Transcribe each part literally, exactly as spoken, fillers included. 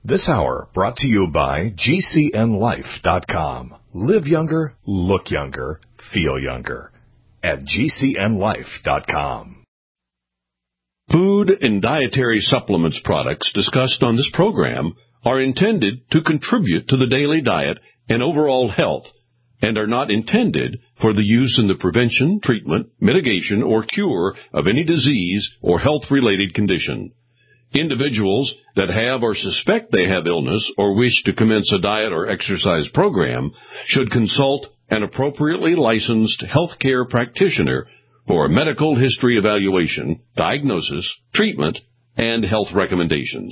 This hour brought to you by G C N life dot com. Live younger, look younger, feel younger at G C N life dot com. Food and dietary supplements products discussed on this program are intended to contribute to the daily diet and overall health and are not intended for the use in the prevention, treatment, mitigation, or cure of any disease or health-related condition. Individuals that have or suspect they have illness or wish to commence a diet or exercise program should consult an appropriately licensed healthcare practitioner for a medical history evaluation, diagnosis, treatment, and health recommendations.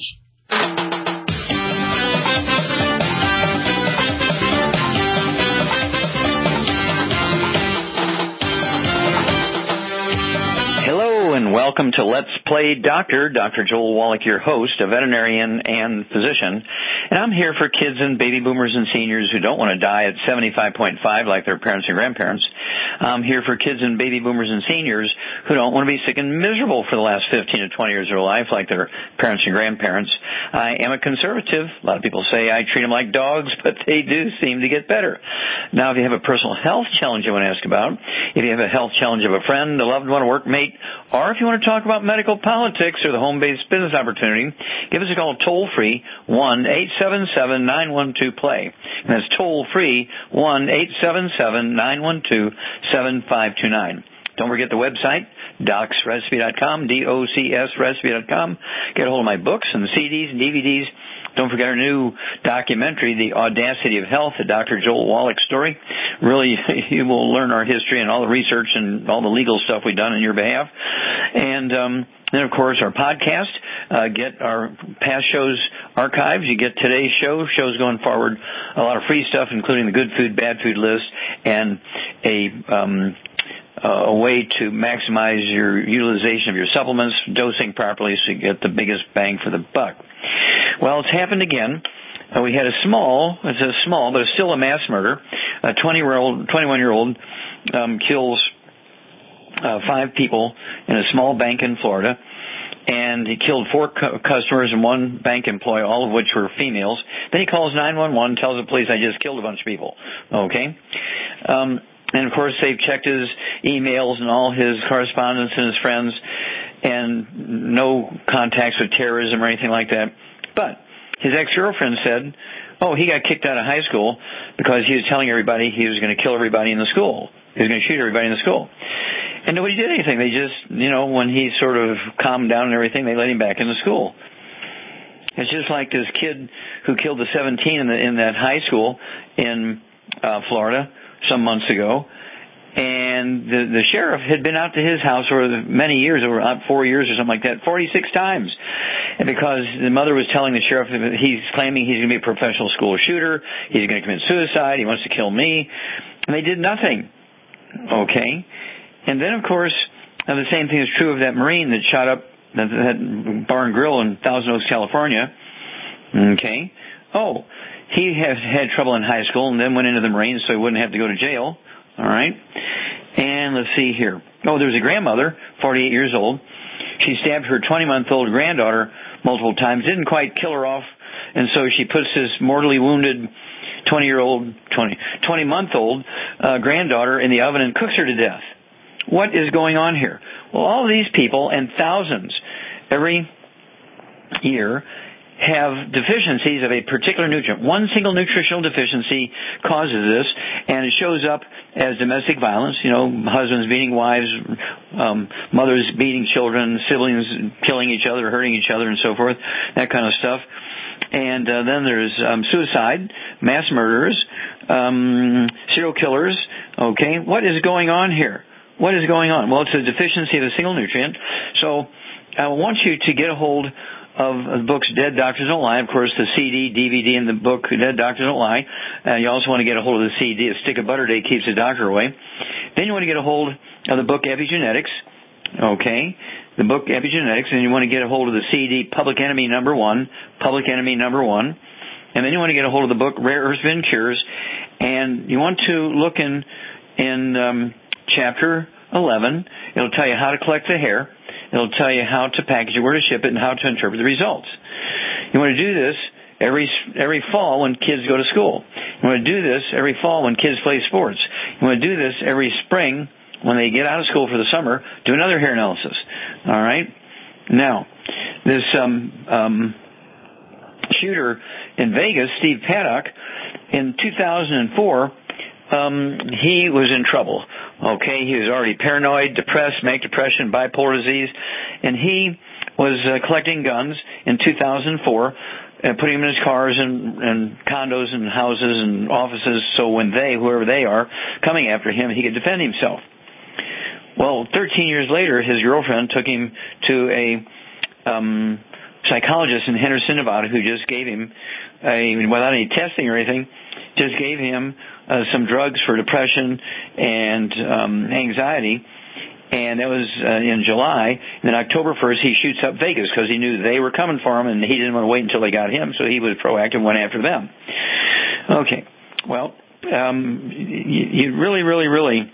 And welcome to Let's Play Doctor. Doctor Joel Wallach, your host, a veterinarian and physician. And I'm here for kids and baby boomers and seniors who don't want to die at seventy-five point five like their parents and grandparents. I'm here for kids and baby boomers and seniors who don't want to be sick and miserable for the last fifteen to twenty years of their life like their parents and grandparents. I am a conservative. A lot of people say I treat them like dogs, but they do seem to get better. Now, if you have a personal health challenge you want to ask about, if you have a health challenge of a friend, a loved one, a workmate, or if you want to talk about medical politics or the home-based business opportunity, give us a call toll-free, one eight seven seven, nine one two, P L A Y. And that's toll-free, one eight seven seven, nine one two, seven five two nine. Don't forget the website, docs recipe dot com, D O C S recipe dot com. Get a hold of my books and C Ds and D V Ds. Don't forget our new documentary, The Audacity of Health, the Doctor Joel Wallach story. Really, you will learn our history and all the research and all the legal stuff we've done on your behalf. And um, then, of course, our podcast. Uh, get our past shows archives. You get today's show, shows going forward, a lot of free stuff, including the good food, bad food list, and a... Um, Uh, a way to maximize your utilization of your supplements, dosing properly so you get the biggest bang for the buck. Well, it's happened again. Uh, we had a small, it's a small, but it's still a mass murder. A twenty-year-old, twenty-one-year-old um, kills uh, five people in a small bank in Florida. And he killed four cu- customers and one bank employee, all of which were females. Then he calls nine one one, tells the police, I just killed a bunch of people. Okay? Um, And, of course, they've checked his emails and all his correspondence and his friends, and no contacts with terrorism or anything like that. But his ex-girlfriend said, oh, he got kicked out of high school because he was telling everybody he was going to kill everybody in the school. He was going to shoot everybody in the school. And nobody did anything. They just, you know, when he sort of calmed down and everything, they let him back into school. It's just like this kid who killed the seventeen in, the, in that high school in uh, Florida some months ago, and the, the sheriff had been out to his house for many years, over four years or something like that, forty-six times. And because the mother was telling the sheriff that he's claiming he's going to be a professional school shooter, he's going to commit suicide, he wants to kill me, and they did nothing. Okay? And then, of course, the same thing is true of that Marine that shot up that, that bar and grill in Thousand Oaks, California. Okay? Oh, he had had trouble in high school and then went into the Marines so he wouldn't have to go to jail. All right? And let's see here. Oh, there was a grandmother, forty-eight years old. She stabbed her twenty-month-old granddaughter multiple times, didn't quite kill her off, and so she puts this mortally wounded twenty-year-old, twenty, twenty-month-old uh, granddaughter in the oven and cooks her to death. What is going on here? Well, all of these people, and thousands every year, have deficiencies of a particular nutrient. One single nutritional deficiency causes this, and it shows up as domestic violence, you know, husbands beating wives, um, mothers beating children, siblings killing each other, hurting each other, and so forth, that kind of stuff. And uh, then there's um, suicide, mass murderers, um, serial killers. Okay, what is going on here? What is going on? Well, it's a deficiency of a single nutrient. So I want you to get a hold of the books Dead Doctors Don't Lie, of course, the C D, D V D, and the book Dead Doctors Don't Lie. Uh, you also want to get a hold of the C D, A Stick of Butter Day Keeps the Doctor Away. Then you want to get a hold of the book Epigenetics, okay, the book Epigenetics, and you want to get a hold of the C D Public Enemy Number One, Public Enemy Number One. And then you want to get a hold of the book Rare Earths Been Cures, and you want to look in, in um, chapter eleven. It'll tell you how to collect the hair. It'll tell you how to package it, where to ship it, and how to interpret the results. You want to do this every every fall when kids go to school. You want to do this every fall when kids play sports. You want to do this every spring when they get out of school for the summer. Do another hair analysis. All right? Now, this um, um, shooter in Vegas, Steve Paddock, in two thousand four, um, he was in trouble. Okay, he was already paranoid, depressed, manic depression, bipolar disease, and he was uh, collecting guns in two thousand four, uh, putting them in his cars and, and condos and houses and offices, so when they, whoever they are, coming after him, he could defend himself. Well, thirteen years later, his girlfriend took him to a um, psychologist in Henderson, Nevada, who just gave him, a, without any testing or anything, just gave him uh, some drugs for depression and um, anxiety. And that was uh, in July. And then October first, he shoots up Vegas because he knew they were coming for him, and he didn't want to wait until they got him, so he was proactive and went after them. Okay. Well, um, you, you really, really, really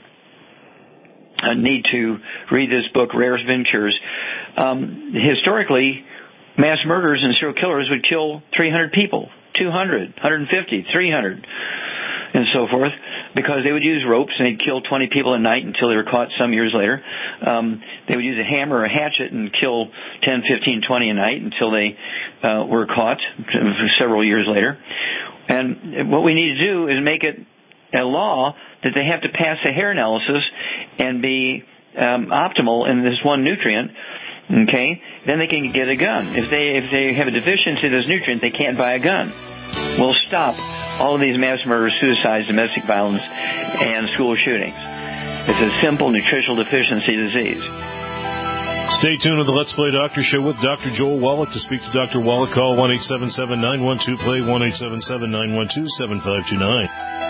uh, need to read this book, Rare Ventures. Um, historically, mass murderers and serial killers would kill three hundred people, two hundred, one hundred fifty, three hundred. And so forth, because they would use ropes and they'd kill twenty people a night until they were caught some years later. Um, they would use a hammer or a hatchet and kill ten, fifteen, twenty a night until they uh, were caught several years later. And what we need to do is make it a law that they have to pass a hair analysis and be um, optimal in this one nutrient. Okay, then they can get a gun. If they if they have a deficiency of this nutrient, they can't buy a gun. We'll stop all of these mass murders, suicides, domestic violence, and school shootings. It's a simple nutritional deficiency disease. Stay tuned to the Let's Play Doctor Show with Doctor Joel Wallach. To speak to Doctor Wallach, call one eight seven seven, nine one two, play, one eight seven seven, nine one two, seven five two nine.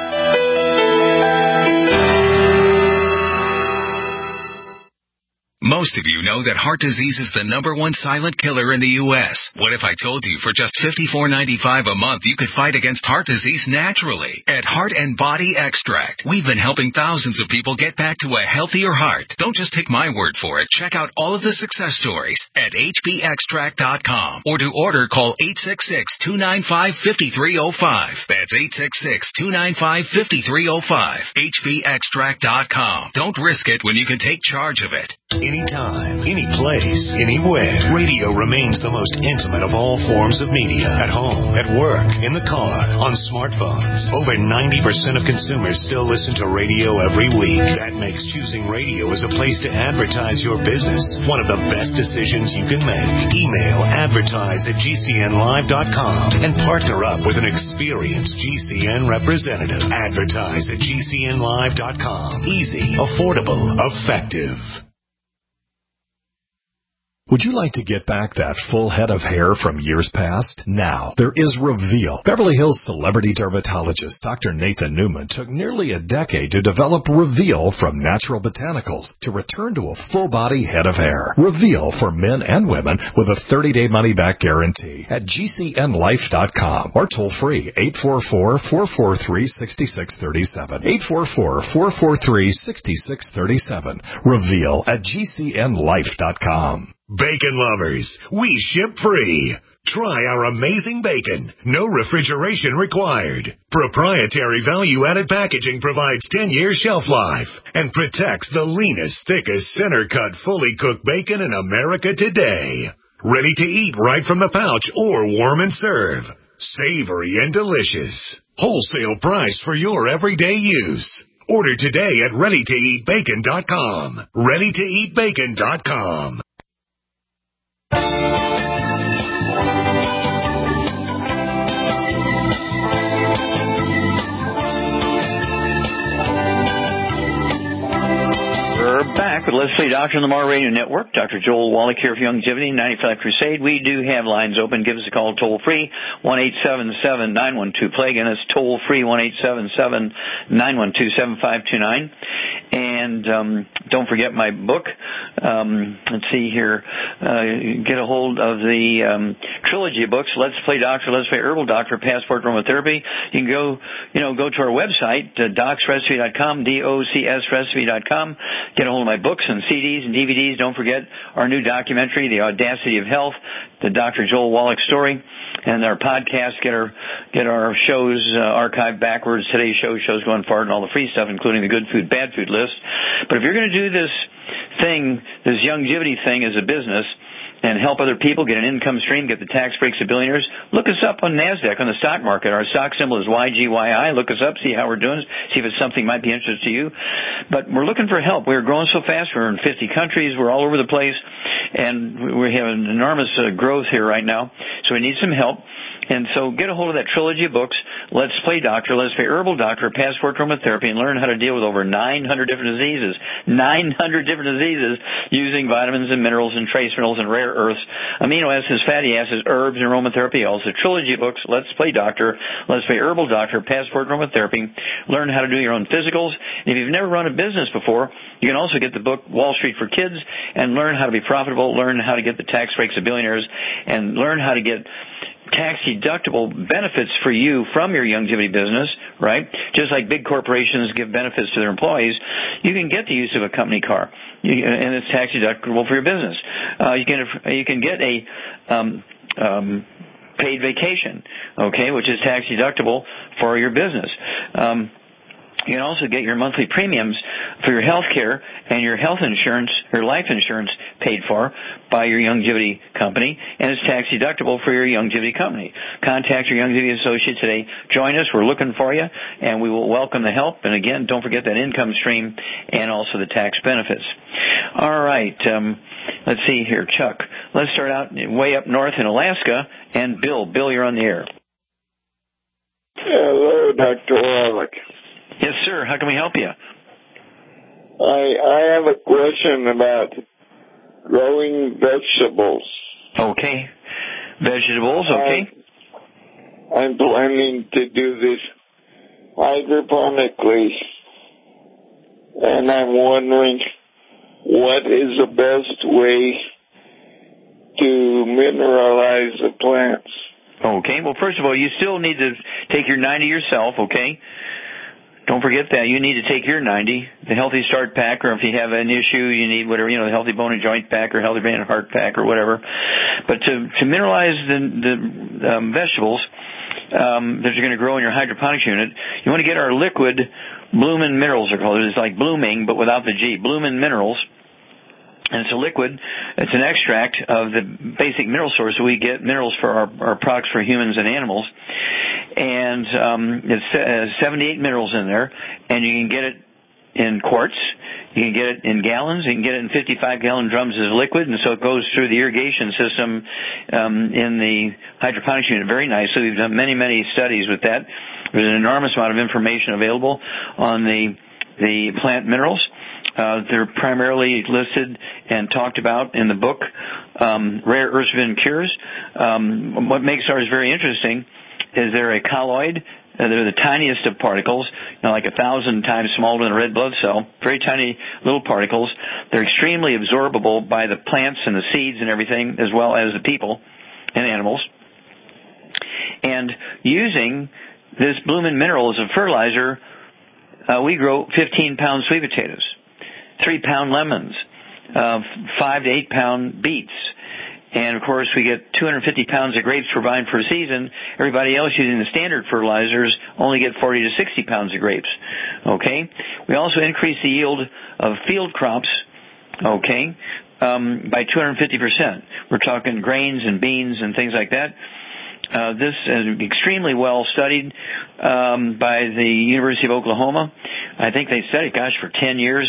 Most of you know that heart disease is the number one silent killer in the U S What if I told you for just fifty-four ninety-five a month you could fight against heart disease naturally? At Heart and Body Extract, we've been helping thousands of people get back to a healthier heart. Don't just take my word for it. Check out all of the success stories at H B extract dot com. Or to order, call eight six six, two nine five, five three zero five. That's eight six six, two nine five, five three zero five. H B extract dot com. Don't risk it when you can take charge of it. Anytime, any place, anywhere. Radio remains the most intimate of all forms of media. At home, at work, in the car, on smartphones. Over ninety percent of consumers still listen to radio every week. That makes choosing radio as a place to advertise your business one of the best decisions you can make. Email advertise at G C N live dot com and partner up with an experienced G C N representative. Advertise at G C N live dot com. Easy, affordable, effective. Would you like to get back that full head of hair from years past? Now, there is Reveal. Beverly Hills celebrity dermatologist Doctor Nathan Newman took nearly a decade to develop Reveal from natural botanicals to return to a full-body head of hair. Reveal for men and women with a thirty-day money-back guarantee at G C N life dot com or toll-free eight four four, four four three, six six three seven. eight four four, four four three, six six three seven. Reveal at G C N life dot com. Bacon lovers, we ship free. Try our amazing bacon. No refrigeration required. Proprietary value-added packaging provides ten-year shelf life and protects the leanest, thickest, center-cut, fully cooked bacon in America today. Ready to eat right from the pouch or warm and serve. Savory and delicious. Wholesale price for your everyday use. Order today at ready to eat bacon dot com. ready to eat bacon dot com. We're back with Let's Play Doctor on the Mar Radio Network. Doctor Joel Wallach here for Youngevity, ninety-five Crusade. We do have lines open. Give us a call toll-free, one eight seven seven, nine one two, play. Again, it's toll-free, one eight seven seven, nine one two, seven five two nine. And um, don't forget my book. Um, let's see here. Uh, get a hold of the um, trilogy of books, Let's Play Doctor, Let's Play Herbal Doctor, Passport Aromatherapy. You can go, you know, go to our website, uh, docs recipe dot com, D O C S recipe dot com. Get a hold of my books and and C Ds and D V Ds. Don't forget our new documentary, The Audacity of Health, the Doctor Joel Wallach story, and our podcast. Get our get our shows uh, archived backwards. Today's show shows going forward, and all the free stuff, including the good food, bad food list. But if you're going to do this thing, this longevity thing as a business, and help other people get an income stream, get the tax breaks of billionaires, look us up on NASDAQ, on the stock market. Our stock symbol is Y G Y I. Look us up, see how we're doing, see if it's something might be interesting to you. But we're looking for help. We're growing so fast. We're in fifty countries. We're all over the place. And we have an enormous uh, growth here right now. So we need some help. And so get a hold of that trilogy of books, Let's Play Doctor, Let's Play Herbal Doctor, Passport to Aromatherapy, and learn how to deal with over nine hundred different diseases. nine hundred different diseases using vitamins and minerals and trace minerals and rare earths, amino acids, fatty acids, herbs, and aromatherapy. Also, trilogy of books, Let's Play Doctor, Let's Play Herbal Doctor, Passport to Aromatherapy. Learn how to do your own physicals. And if you've never run a business before, you can also get the book Wall Street for Kids and learn how to be profitable, learn how to get the tax breaks of billionaires, and learn how to get tax-deductible benefits for you from your longevity business, right? Just like big corporations give benefits to their employees, you can get the use of a company car, you, and it's tax-deductible for your business. Uh, you can you can get a um, um, paid vacation, okay, which is tax-deductible for your business. Um, You can also get your monthly premiums for your health care and your health insurance, your life insurance paid for by your longevity company, and it's tax deductible for your longevity company. Contact your longevity associate today. Join us. We're looking for you, and we will welcome the help. And again, don't forget that income stream and also the tax benefits. All right. Um, let's see here, Chuck. Let's start out way up north in Alaska. And Bill, Bill, you're on the air. Hello, Doctor Wallach. Yes, sir. How can we help you? I I have a question about growing vegetables. Okay. Vegetables, okay. I, I'm planning to do this hydroponically, and I'm wondering what is the best way to mineralize the plants. Okay. Well, first of all, you still need to take your ninety yourself, okay? Don't forget that. You need to take your ninety, the Healthy Start Pack, or if you have an issue, you need whatever, you know, the Healthy Bone and Joint Pack or Healthy Brain and Heart Pack or whatever. But to, to mineralize the, the um, vegetables um, that are going to grow in your hydroponics unit, you want to get our liquid Bloomin' Minerals, are called. It's like blooming, but without the G. Bloomin' Minerals. And it's a liquid. It's an extract of the basic mineral source. So we get minerals for our, our products for humans and animals. And um, it's uh, seventy-eight minerals in there. And you can get it in quarts. You can get it in gallons. You can get it in fifty-five gallon drums as liquid. And so it goes through the irrigation system um, in the hydroponics unit very nicely. We've done many, many studies with that. There's an enormous amount of information available on the the plant minerals. Uh, they're primarily listed and talked about in the book, um, Rare Earths Vin Cures. Um, what makes ours very interesting is they're a colloid. Uh, they're the tiniest of particles, you know, like a thousand times smaller than a red blood cell. Very tiny little particles. They're extremely absorbable by the plants and the seeds and everything, as well as the people and animals. And using this Bloomin' Mineral as a fertilizer, uh, we grow fifteen pound sweet potatoes, three pound lemons, uh, five to eight pound beets. And, of course, we get two hundred fifty pounds of grapes per vine per season. Everybody else using the standard fertilizers only get forty to sixty pounds of grapes. Okay? We also increase the yield of field crops, okay, um, by two hundred fifty percent. We're talking grains and beans and things like that. Uh, this is extremely well studied um, by the University of Oklahoma. I think they studied, gosh, for ten years,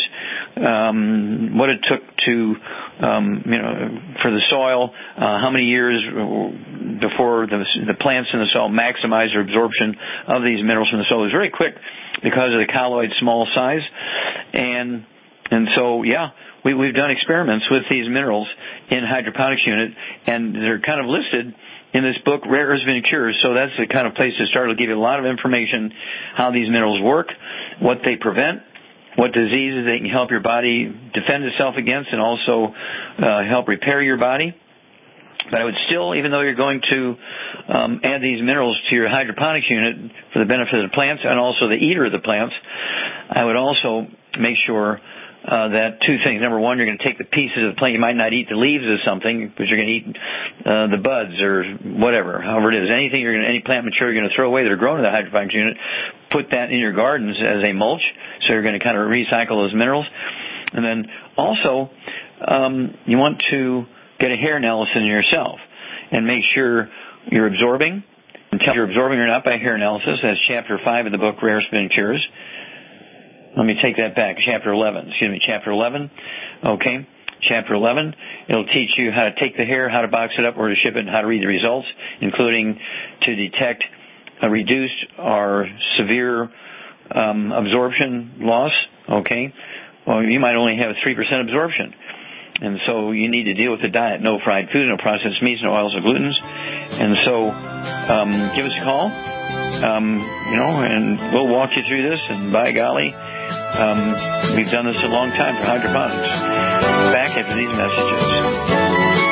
um, what it took to, um, you know, for the soil, uh, how many years before the, the plants in the soil maximize their absorption of these minerals from the soil. It was very quick because of the colloid small size. And and so, yeah, we, we've done experiments with these minerals in hydroponics unit, and they're kind of listed in this book, Rare Earths Vin Cures. So that's the kind of place to start. It'll give you a lot of information how these minerals work, what they prevent, what diseases they can help your body defend itself against, and also uh, help repair your body. But I would still, even though you're going to um, add these minerals to your hydroponics unit for the benefit of the plants and also the eater of the plants, I would also make sure uh, that two things. Number one, you're going to take the pieces of the plant. You might not eat the leaves of something, but you're going to eat uh, the buds or whatever, however it is. Anything you're going to, any plant material you're going to throw away that are grown in the hydroponics unit, put that in your gardens as a mulch. So you're going to kind of recycle those minerals. And then also, um, you want to get a hair analysis in yourself and make sure you're absorbing. And tell if you're absorbing or not by hair analysis. That's chapter five of the book, Rare Spin Cures. Let me take that back. Chapter eleven. Excuse me, chapter eleven. Okay. Chapter eleven. It'll teach you how to take the hair, how to box it up, where to ship it, and how to read the results, including to detect a reduced or severe um, absorption loss. Okay. Well, you might only have three percent absorption. And so you need to deal with the diet. No fried food, no processed meats, no oils or glutens. And so um, give us a call. Um, you know, and we'll walk you through this, and by golly, um, we've done this a long time for hydroponics. Back after these messages.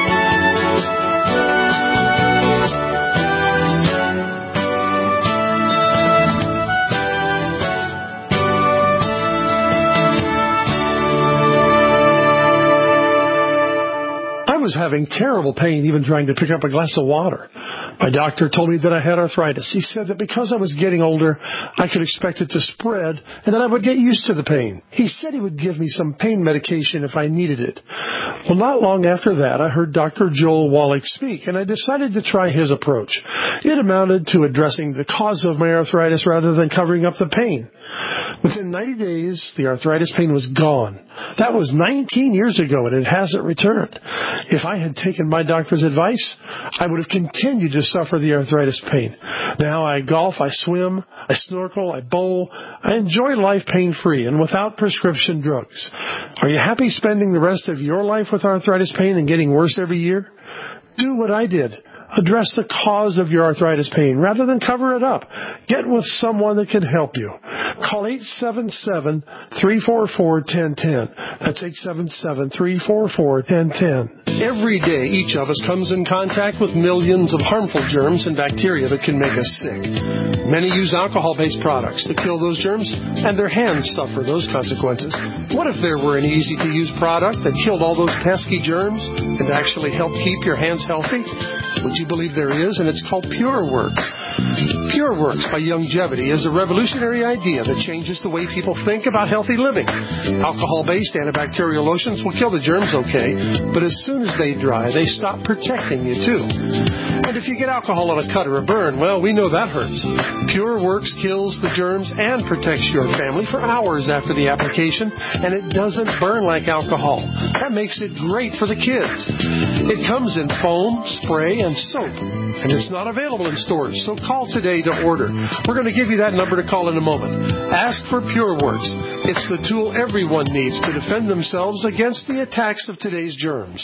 I was having terrible pain even trying to pick up a glass of water. My doctor told me that I had arthritis. He said that because I was getting older, I could expect it to spread and that I would get used to the pain. He said he would give me some pain medication if I needed it. Well, not long after that, I heard Doctor Joel Wallach speak, and I decided to try his approach. It amounted to addressing the cause of my arthritis rather than covering up the pain. Within ninety days, the arthritis pain was gone. That was nineteen years ago, and it hasn't returned. If I had taken my doctor's advice, I would have continued to suffer the arthritis pain. Now I golf, I swim, I snorkel, I bowl. I enjoy life pain-free and without prescription drugs. Are you happy spending the rest of your life with arthritis pain and getting worse every year? Do what I did. Address the cause of your arthritis pain rather than cover it up. Get with someone that can help you. Call eight seven seven, three four four, one zero one zero. That's eight seven seven, three four four, one zero one zero. Every day, each of us comes in contact with millions of harmful germs and bacteria that can make us sick. Many use alcohol-based products to kill those germs, and their hands suffer those consequences. What if there were an easy-to-use product that killed all those pesky germs and actually helped keep your hands healthy? Would you believe there is? And it's called PureWorks. PureWorks by Youngevity is a revolutionary idea that changes the way people think about healthy living. Alcohol-based antibacterial lotions will kill the germs okay, but as soon as they dry, they stop protecting you too. And if you get alcohol on a cut or a burn, well, we know that hurts. PureWorks kills the germs and protects your family for hours after the application, and it doesn't burn like alcohol. That makes it great for the kids. It comes in foam, spray, and soap, and it's not available in stores, so call today to order. We're going to give you that number to call in a moment. Ask for PureWorks. It's the tool everyone needs to defend themselves against the attacks of today's germs.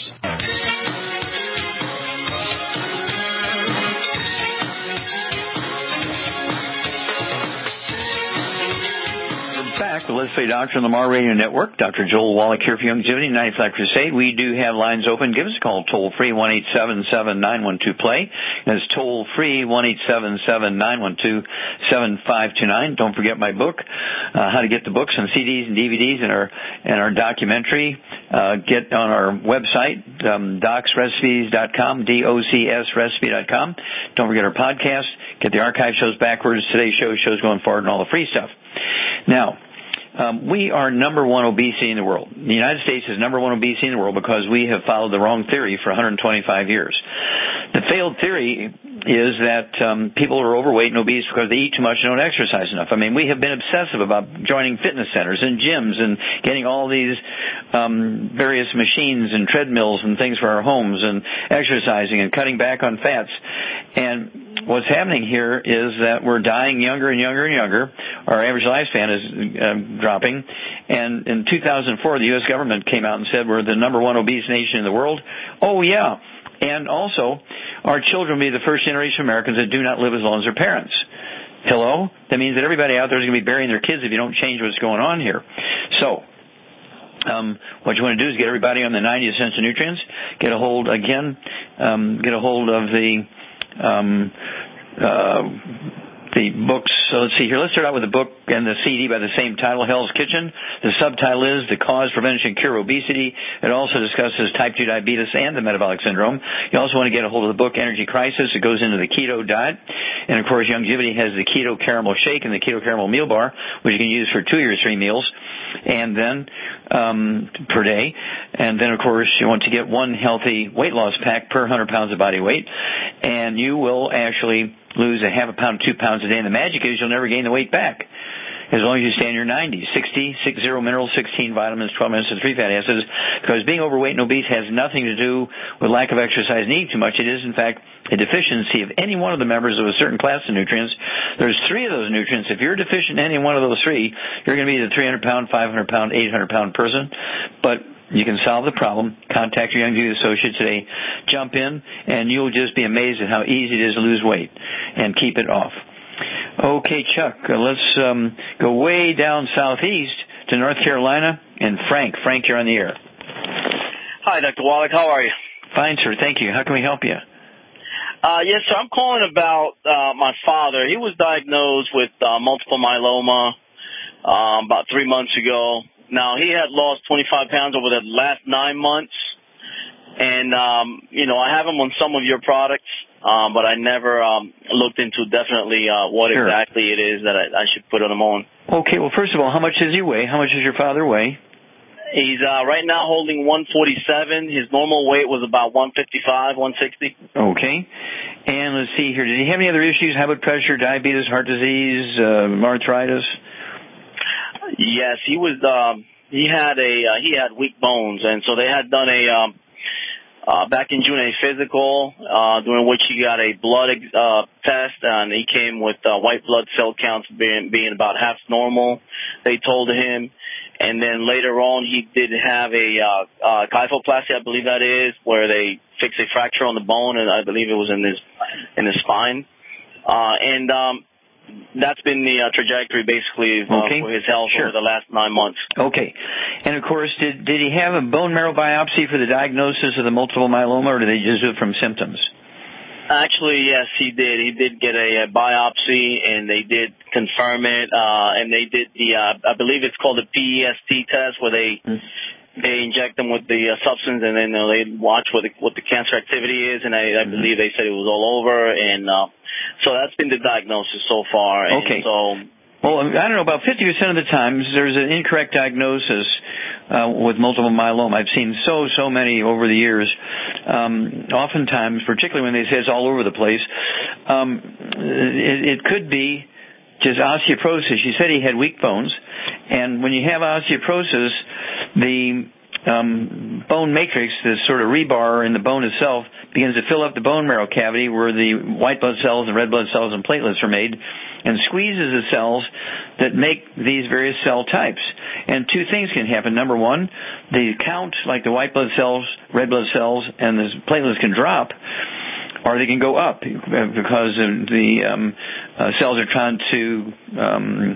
Back, the Let's Play Doctor on the Mar Radio Network. Doctor Joel Wallach here for Youngevity, ninety-five Crusade. We do have lines open. Give us a call toll free, one eight seven seven, nine one two, play. That's toll free, one eight seven seven, nine one two, seven five two nine. Don't forget my book, uh, how to get the books and C Ds and D V Ds and our, and our documentary. Uh, get on our website, um, docs recipes dot com, D O C S recipe dot com. Don't forget our podcast. Get the archive shows backwards, today's show, shows going forward, and all the free stuff. Now, Um, we are number one obesity in the world. The United States is number one obesity in the world because we have followed the wrong theory for one hundred twenty-five years. The failed theory is that um, people are overweight and obese because they eat too much and don't exercise enough. I mean, we have been obsessive about joining fitness centers and gyms and getting all these um, various machines and treadmills and things for our homes and exercising and cutting back on fats. And what's happening here is that we're dying younger and younger and younger. Our average lifespan is uh, dropping. And in two thousand four, the U S government came out and said we're the number one obese nation in the world. Oh, yeah. And also, our children will be the first generation of Americans that do not live as long as their parents. Hello? That means that everybody out there is going to be burying their kids if you don't change what's going on here. So, um, what you want to do is get everybody on the ninety essential nutrients. Get a hold, again, um, get a hold of the um, uh, the books. So let's see here. Let's start out with the book and the C D by the same title, Hell's Kitchen. The subtitle is The Cause, Prevention, Cure Obesity. It also discusses type two diabetes and the metabolic syndrome. You also want to get a hold of the book Energy Crisis. It goes into the keto diet. And, of course, Youngevity has the Keto Caramel Shake and the Keto Caramel Meal Bar, which you can use for two of your three meals and then um, per day. And then, of course, you want to get one healthy weight loss pack per one hundred pounds of body weight. And you will actually lose a half a pound, two pounds a day. And the magic is you'll never gain the weight back as long as you stay in your nineties. sixty, six, zero minerals, sixteen vitamins, twelve minutes, and three fatty acids. Because being overweight and obese has nothing to do with lack of exercise and eating too much. It is, in fact, a deficiency of any one of the members of a certain class of nutrients. There's three of those nutrients. If you're deficient in any one of those three, you're going to be the three hundred pound, five hundred pound, eight hundred pound person. But you can solve the problem. Contact your Youngevity associate today. Jump in, and you'll just be amazed at how easy it is to lose weight and keep it off. Okay, Chuck, uh, let's um, go way down southeast to North Carolina. And Frank. Frank, you're on the air. Hi, Doctor Wallach. How are you? Fine, sir. Thank you. How can we help you? Uh, yes, sir. I'm calling about uh, my father. He was diagnosed with uh, multiple myeloma um, about three months ago. Now, he had lost twenty-five pounds over the last nine months. And, um, you know, I have him on some of your products, um, but I never um, looked into definitely uh, what sure. exactly it is that I, I should put him on. Okay, well, first of all, how much does he weigh? How much does your father weigh? He's uh, right now holding one forty-seven. His normal weight was about one fifty-five, one sixty. Okay. And let's see here. Did he have any other issues? High blood pressure, diabetes, heart disease, uh, arthritis? Yes, he was. Um, he had a uh, he had weak bones, and so they had done a um, uh, back in June a physical uh, during which he got a blood uh, test, and he came with uh, white blood cell counts being being about half normal. They told him, and then later on he did have a uh, uh, kyphoplasty, I believe that is, where they fix a fracture on the bone, and I believe it was in his in his spine, uh, and. Um, That's been the uh, trajectory, basically, uh, okay. for his health sure. over the last nine months. Okay. And, of course, did did he have a bone marrow biopsy for the diagnosis of the multiple myeloma, or did they just do it from symptoms? Actually, yes, he did. He did get a, a biopsy, and they did confirm it, uh, and they did the, uh, I believe it's called the P E S T test, where they... Mm-hmm. They inject them with the uh, substance, and then uh, they watch what the, what the cancer activity is, and I, I mm-hmm. believe they said it was all over, and uh, so that's been the diagnosis so far. Okay. And so, well, I don't know, about fifty percent of the times there's an incorrect diagnosis uh, with multiple myeloma. I've seen so, so many over the years. Um, oftentimes, particularly when they say it's all over the place, um, it, it could be just osteoporosis. You said he had weak bones, and when you have osteoporosis, the um, bone matrix, the sort of rebar in the bone itself, begins to fill up the bone marrow cavity where the white blood cells and red blood cells and platelets are made, and squeezes the cells that make these various cell types. And two things can happen. Number one, the count, like the white blood cells, red blood cells, and the platelets can drop, or they can go up because the um, uh, cells are trying to um,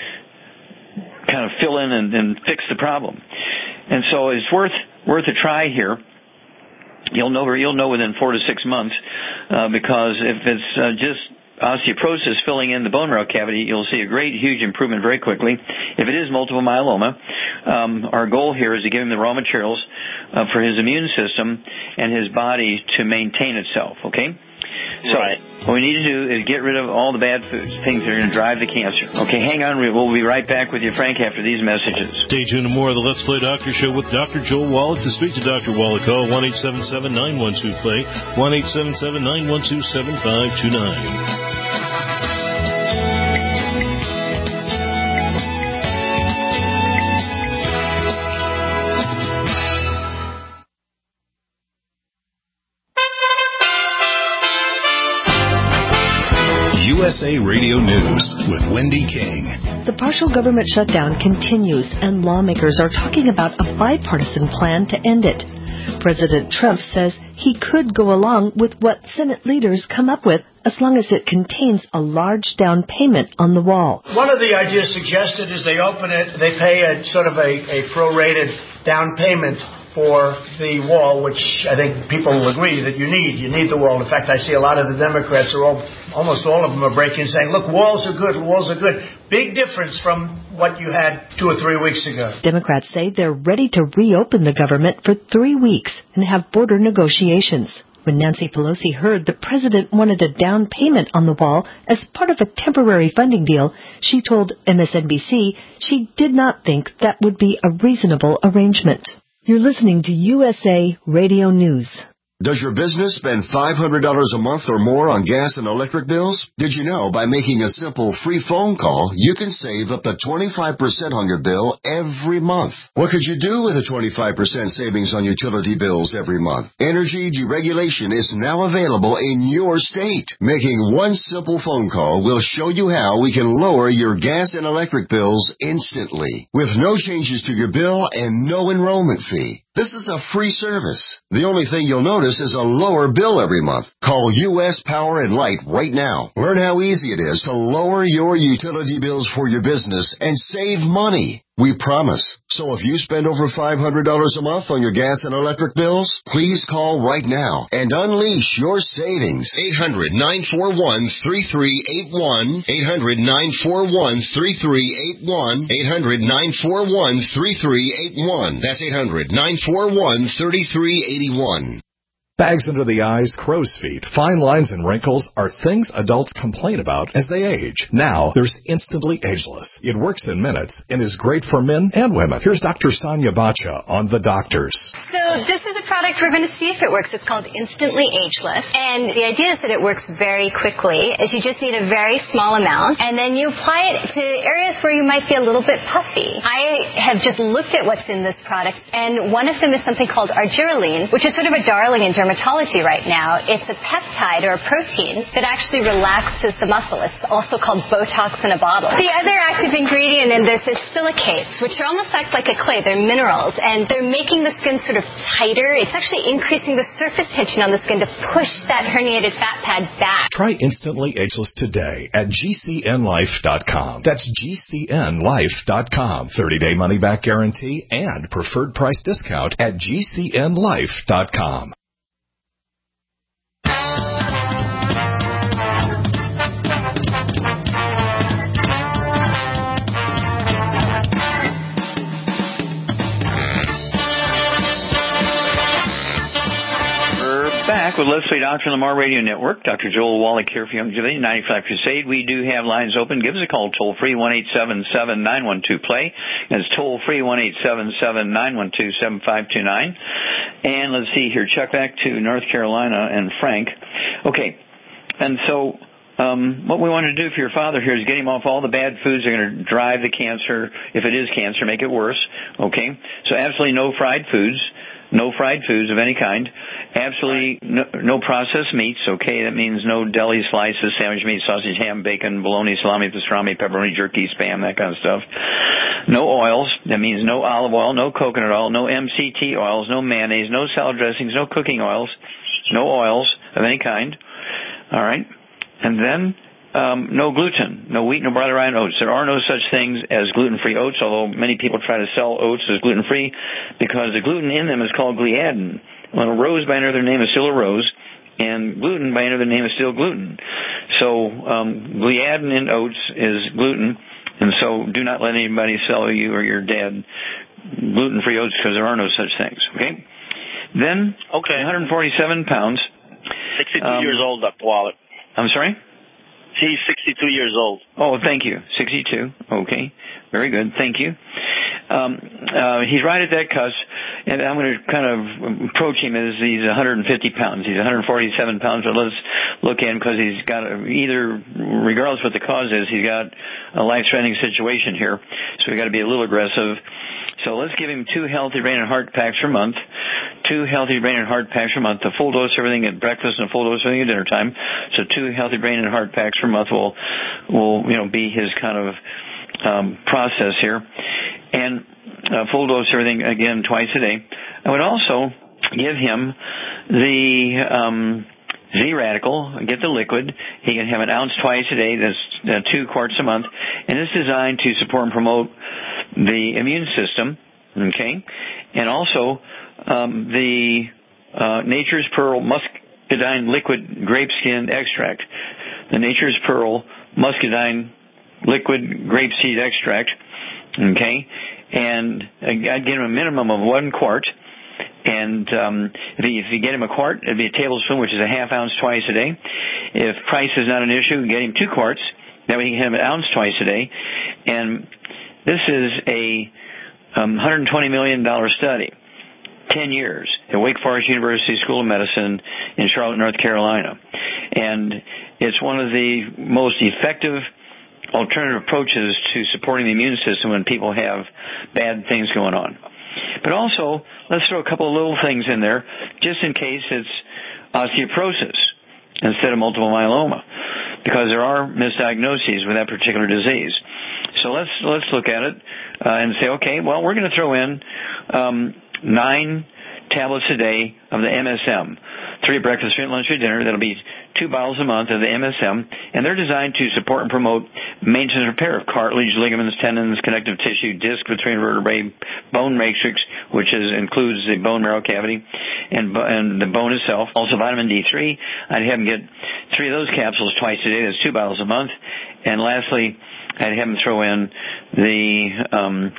kind of fill in and, and fix the problem. And so it's worth worth a try here. You'll know you'll know within four to six months uh, because if it's uh, just osteoporosis filling in the bone marrow cavity, you'll see a great, huge improvement very quickly. If it is multiple myeloma, um, our goal here is to give him the raw materials uh, for his immune system and his body to maintain itself, okay? So right. what we need to do is get rid of all the bad foods, things that are going to drive the cancer. Okay, hang on. We'll be right back with you, Frank, after these messages. Stay tuned to more of the Let's Play Doctor Show with Doctor Joel Wallach. To speak to Doctor Wallach, call one eight seven seven, nine one two, play, one eight seven seven, nine one two, seven five two nine. U S A Radio News with Wendy King. The partial government shutdown continues, and lawmakers are talking about a bipartisan plan to end it. President Trump says he could go along with what Senate leaders come up with as long as it contains a large down payment on the wall. One of the ideas suggested is they open it, they pay a sort of a, a prorated down payment for the wall, which I think people will agree that you need. You need the wall. In fact, I see a lot of the Democrats, are all, almost all of them are breaking, saying, look, walls are good, walls are good. Big difference from what you had two or three weeks ago. Democrats say they're ready to reopen the government for three weeks and have border negotiations. When Nancy Pelosi heard the president wanted a down payment on the wall as part of a temporary funding deal, she told M S N B C she did not think that would be a reasonable arrangement. You're listening to U S A Radio News. Does your business spend five hundred dollars a month or more on gas and electric bills? Did you know by making a simple free phone call, you can save up to twenty-five percent on your bill every month? What could you do with a twenty-five percent savings on utility bills every month? Energy deregulation is now available in your state. Making one simple phone call will show you how we can lower your gas and electric bills instantly, with no changes to your bill and no enrollment fee. This is a free service. The only thing you'll notice is a lower bill every month. Call U S Power and Light right now. Learn how easy it is to lower your utility bills for your business and save money. We promise. So if you spend over five hundred dollars a month on your gas and electric bills, please call right now and unleash your savings. eight hundred, nine four one, three three eight one. eight hundred, nine four one, three three eight one. eight hundred, nine four one, three three eight one. That's eight hundred, nine four one, three three eight one. Bags under the eyes, crow's feet, fine lines, and wrinkles are things adults complain about as they age. Now, there's Instantly Ageless. It works in minutes and is great for men and women. Here's Doctor Sonia Bacha on The Doctors. So this is a product we're going to see if it works. It's called Instantly Ageless. And the idea is that it works very quickly, is you just need a very small amount, and then you apply it to areas where you might be a little bit puffy. I have just looked at what's in this product, and one of them is something called argireline, which is sort of a darling in dermatology right now. It's a peptide or a protein that actually relaxes the muscle. It's also called Botox in a bottle. The other active ingredient in this is silicates, which are almost act like a clay. They're minerals, and they're making the skin sort of tighter. It's actually increasing the surface tension on the skin to push that herniated fat pad back. Try Instantly Ageless today at G C N life dot com. That's G C N life dot com. thirty-day money-back guarantee and preferred price discount at G C N life dot com. Back with Let's Play Doctor on the Mar Radio Network. Doctor Joel Wallach here for Youngevity ninety-five Crusade. We do have lines open. Give us a call toll free one eight seven seven, nine one two, play. That's toll free one eight seven seven, nine one two, seven five two nine. And let's see here. Check back to North Carolina and Frank. Okay. And so um, what we want to do for your father here is get him off all the bad foods that are going to drive the cancer. If it is cancer, make it worse. Okay. So absolutely no fried foods. No fried foods of any kind. Absolutely no, no processed meats, okay? That means no deli slices, sandwich meat, sausage, ham, bacon, bologna, salami, pastrami, pepperoni, jerky, spam, that kind of stuff. No oils. That means no olive oil, no coconut oil, no M C T oils, no mayonnaise, no salad dressings, no cooking oils, no oils of any kind. All right? And then Um, no gluten, no wheat, no barley, rye, and oats. There are no such things as gluten-free oats, although many people try to sell oats as gluten-free because the gluten in them is called gliadin. Well, a rose by another name is still a rose, and gluten by another name is still gluten. So um, gliadin in oats is gluten, and so do not let anybody sell you or your dad gluten-free oats because there are no such things, okay? Then, okay, one hundred forty-seven pounds. sixty-two um, years old, Doctor Wallach. I'm sorry? He's sixty-two years old. Oh, thank you. sixty-two. Okay. Very good. Thank you. Um, uh, he's right at that cusp, and I'm going to kind of approach him as he's one hundred fifty pounds. He's one hundred forty-seven pounds, but let's look at him because he's got a, either, regardless what the cause is, he's got a life-threatening situation here. So we've got to be a little aggressive. So let's give him two healthy brain and heart packs per month. Two healthy brain and heart packs per month. A full dose of everything at breakfast and a full dose of everything at dinner time. So two healthy brain and heart packs per month will, will you know, be his kind of um, process here. And a full dose of everything, again, twice a day. I would also give him the um, Z-Radical, get the liquid. He can have an ounce twice a day. That's uh, two quarts a month. And it's designed to support and promote the immune system, okay? And also um, the uh, Nature's Pearl Muscadine Liquid Grape Skin Extract. The Nature's Pearl Muscadine Liquid Grape Seed Extract. Okay? And I'd get him a minimum of one quart. And um, if, you, if you get him a quart, it'd be a tablespoon, which is a half ounce twice a day. If price is not an issue, get him two quarts. That way you can get him an ounce twice a day. And this is a um, one hundred twenty million dollars study, ten years, at Wake Forest University School of Medicine in Charlotte, North Carolina. And it's one of the most effective alternative approaches to supporting the immune system when people have bad things going on. But also, let's throw a couple of little things in there, just in case it's osteoporosis instead of multiple myeloma, because there are misdiagnoses with that particular disease. So let's let's look at it uh, and say, okay, well, we're going to throw in um, nine tablets a day of the M S M, three at breakfast, three at lunch, three at dinner. That'll be two bottles a month of the M S M, and they're designed to support and promote maintenance and repair of cartilage, ligaments, tendons, connective tissue, disc between vertebrae, bone matrix, which is, includes the bone marrow cavity, and, and the bone itself. Also vitamin D three. I'd have them get three of those capsules twice a day. That's two bottles a month. And lastly, I'd have them throw in the... Um,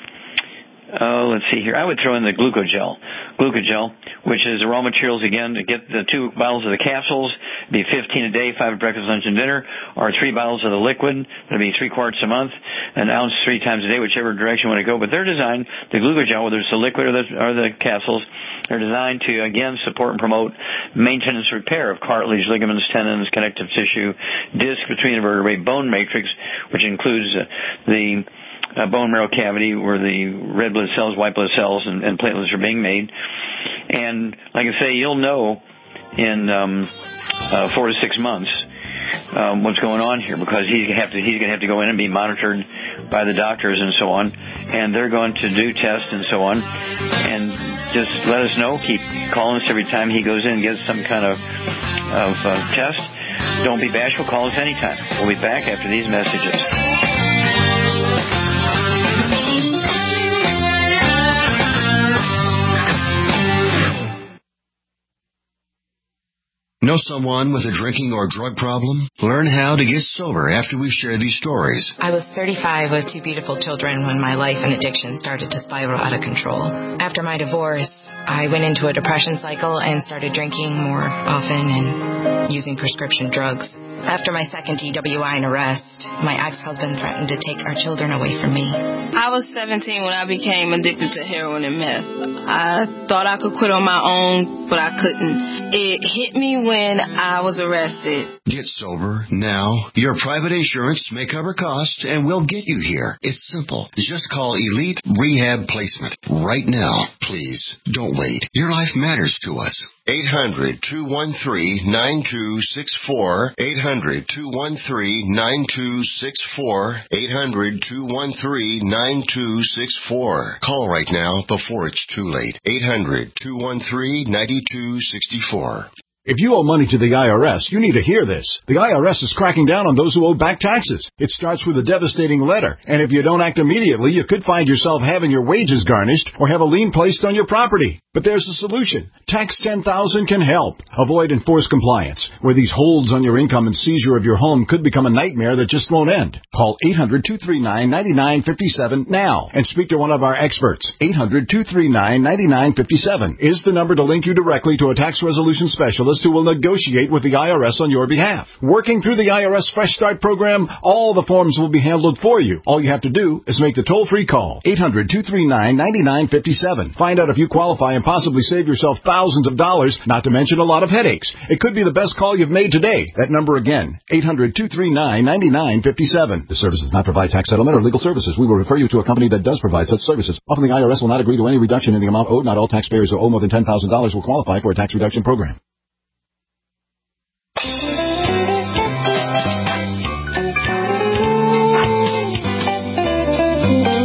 Oh, let's see here. I would throw in the glucogel, glucogel, which is the raw materials, again, to get the two bottles of the capsules. It'd be fifteen a day, five at breakfast, lunch, and dinner, or three bottles of the liquid. That'd be three quarts a month, an ounce three times a day, whichever direction you want to go. But they're designed, the glucogel, whether it's the liquid or the, or the capsules, they're designed to, again, support and promote maintenance repair of cartilage, ligaments, tendons, connective tissue, disc between the vertebrae, bone matrix, which includes uh, the Uh, bone marrow cavity where the red blood cells, white blood cells, and, and platelets are being made. And like I say, you'll know in um, uh, four to six months um, what's going on here, because he's gonna have to he's going to have to go in and be monitored by the doctors and so on, and they're going to do tests and so on. And just let us know. Keep calling us every time he goes in and gets some kind of of uh, test. Don't be bashful. Call us anytime. We'll be back after these messages. Know someone with a drinking or drug problem? Learn how to get sober after we share these stories. I was thirty-five with two beautiful children when my life and addiction started to spiral out of control. After my divorce, I went into a depression cycle and started drinking more often and using prescription drugs. After my second D W I and arrest, my ex-husband threatened to take our children away from me. I was seventeen when I became addicted to heroin and meth. I thought I could quit on my own, but I couldn't. It hit me when I was arrested. Get sober now. Your private insurance may cover costs and we'll get you here. It's simple. Just call Elite Rehab Placement right now. Please, don't wait. Your life matters to us. eight hundred, two one three, nine two six four. eight hundred, two one three, nine two six four. eight hundred, two one three, nine two six four. Call right now before it's too late. eight hundred, two one three, nine two six four. If you owe money to the I R S, you need to hear this. The I R S is cracking down on those who owe back taxes. It starts with a devastating letter, and if you don't act immediately, you could find yourself having your wages garnished or have a lien placed on your property. But there's a solution. Tax ten thousand can help. Avoid enforced compliance, where these holds on your income and seizure of your home could become a nightmare that just won't end. Call eight hundred, two three nine, nine nine five seven now and speak to one of our experts. eight hundred, two three nine, nine nine five seven is the number to link you directly to a tax resolution specialist who will negotiate with the I R S on your behalf. Working through the I R S Fresh Start program, all the forms will be handled for you. All you have to do is make the toll-free call. eight hundred, two three nine, nine nine five seven. Find out if you qualify and possibly save yourself thousands of dollars, not to mention a lot of headaches. It could be the best call you've made today. That number again, eight hundred, two three nine, nine nine five seven. The service does not provide tax settlement or legal services. We will refer you to a company that does provide such services. Often the I R S will not agree to any reduction in the amount owed. Not all taxpayers who owe more than ten thousand dollars will qualify for a tax reduction program.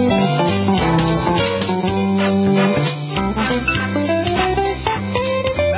Let's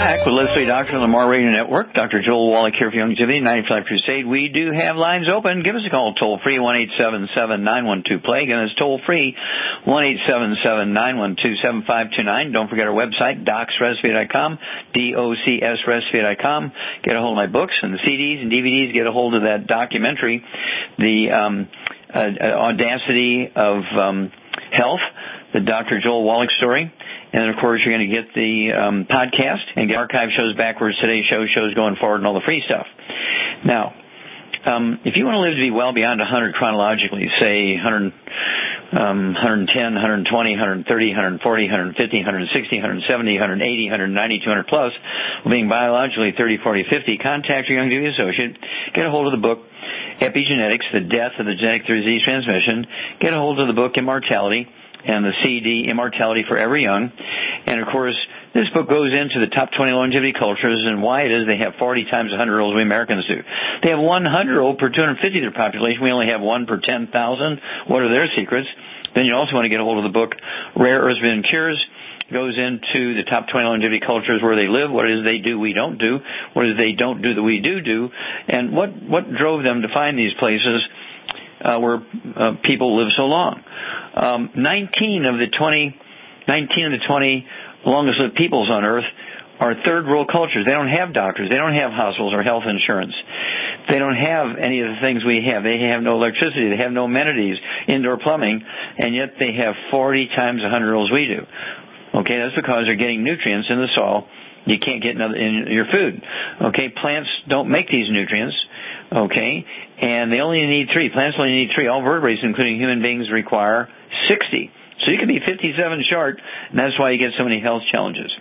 Let's Play Doctor on the Lamar Radio Network. Doctor Joel Wallach here for Youngevity, ninety-five Crusade. We do have lines open. Give us a call toll-free, one eight seven seven, nine one two, play. Again, it's toll-free, one eight seven seven, nine one two, seven five two nine. Don't forget our website, docs recipe dot com, D O C S recipe dot com. Get a hold of my books and the C Ds and D V Ds. Get a hold of that documentary, The um, uh, Audacity of um, Health, the Doctor Joel Wallach story. And, of course, you're going to get the um, podcast and get archive shows backwards, today's show, shows going forward, and all the free stuff. Now, um, if you want to live to be well beyond one hundred chronologically, say one hundred, um, one ten, one twenty, one thirty, one forty, one fifty, one sixty, one seventy, one eighty, one ninety, two hundred plus, well, being biologically thirty, forty, fifty, contact your Youngevity associate. Get a hold of the book, Epigenetics, The Death of the Genetic Disease Transmission. Get a hold of the book, Immortality, and the C D, Immortality Forever Young. And, of course, this book goes into the top twenty longevity cultures and why it is they have forty times one hundred olds we Americans do. They have one hundred old per two hundred fifty of their population. We only have one per ten thousand. What are their secrets? Then you also want to get a hold of the book, Rare Earths and Cures. Goes into the top twenty longevity cultures, where they live, what it is they do we don't do, what it is they don't do that we do do, and what, what drove them to find these places Uh, where uh, people live so long. Um, nineteen of the twenty, nineteen of the twenty longest lived peoples on Earth are third world cultures. They don't have doctors. They don't have hospitals or health insurance. They don't have any of the things we have. They have no electricity. They have no amenities, indoor plumbing, and yet they have forty times the hundred olds we do. Okay, that's because they're getting nutrients in the soil you can't get in your food. Okay, plants don't make these nutrients. Okay, and they only need three. Plants only need three. All vertebrates, including human beings, require sixty. So you can be fifty-seven short, and that's why you get so many health challenges.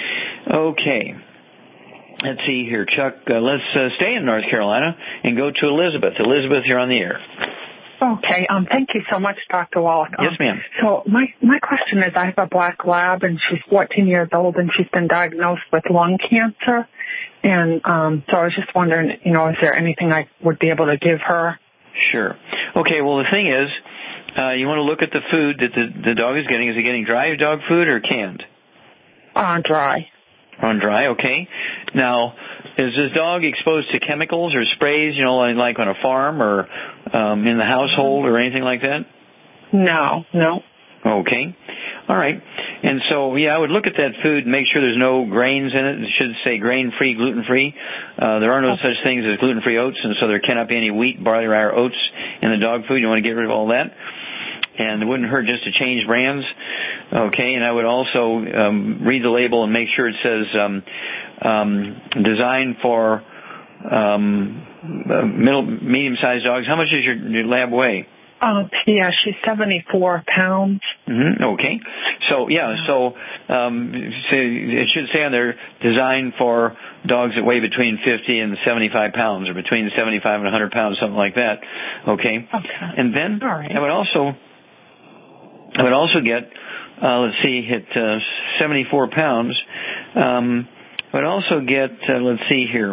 Okay, let's see here, Chuck. Uh, let's uh, stay in North Carolina and go to Elizabeth. Elizabeth, you're on the air. Okay, um, thank you so much, Doctor Wallach. Um, yes, ma'am. So my my question is, I have a black lab, and she's fourteen years old, and she's been diagnosed with lung cancer. And um, so I was just wondering, you know, is there anything I would be able to give her? Sure. Okay, well, the thing is, uh, you want to look at the food that the, the dog is getting. Is it getting dry dog food or canned? Uh, dry. On dry, okay. Now, is this dog exposed to chemicals or sprays, you know, like on a farm or um, in the household or anything like that? No, no. Okay. All right. And so, yeah, I would look at that food and make sure there's no grains in it. It should say grain-free, gluten-free. Uh, there are no such things as gluten-free oats, and so there cannot be any wheat, barley, rye, or oats in the dog food. You want to get rid of all that. And it wouldn't hurt just to change brands. Okay, and I would also um, read the label and make sure it says um, um, designed for um, middle, medium-sized dogs. How much does your, your lab weigh? Um, yeah, she's seventy-four pounds. Mm-hmm. Okay. So, yeah, so um, it should say on there, designed for dogs that weigh between fifty and seventy-five pounds, or between seventy-five and one hundred pounds, something like that. Okay. Okay. And then All right. I would also, I would also get, uh, let's see, hit uh, seventy-four pounds. Um, I would also get, uh, let's see here,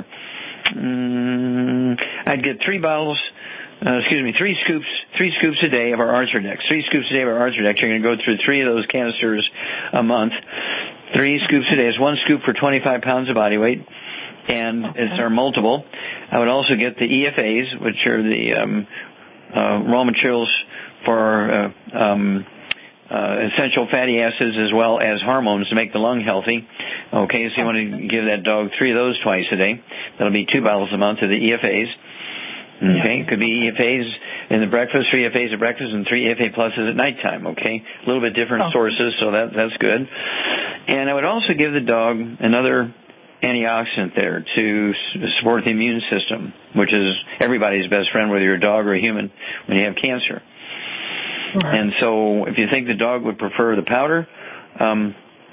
um, I'd get three bottles. Uh, excuse me, three scoops, three scoops a day of our Arthrodex. Three scoops a day of our Arthrodex. You're going to go through three of those canisters a month. Three scoops a day. It's one scoop for twenty-five pounds of body weight, and okay. It's our multiple. I would also get the E F As, which are the um, uh, raw materials for uh, um, uh, essential fatty acids as well as hormones to make the lung healthy. Okay, so you want to give that dog three of those twice a day. That'll be two bottles a month of the E F As. Okay, it could be E F As in the breakfast, three E F As at breakfast, and three E F A pluses at nighttime, okay? A little bit different oh. sources, so that that's good. And I would also give the dog another antioxidant there to support the immune system, which is everybody's best friend, whether you're a dog or a human, when you have cancer. Right. And so if you think the dog would prefer the powder, um,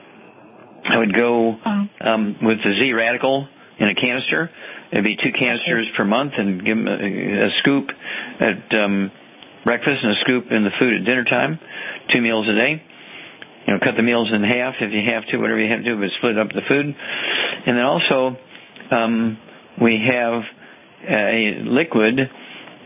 I would go um, with the Z-Radical in a canister. It'd be two canisters per month, and give them a, a scoop at um, breakfast and a scoop in the food at dinner time, two meals a day. You know, cut the meals in half if you have to, whatever you have to do, but split up the food. And then also, um, we have a liquid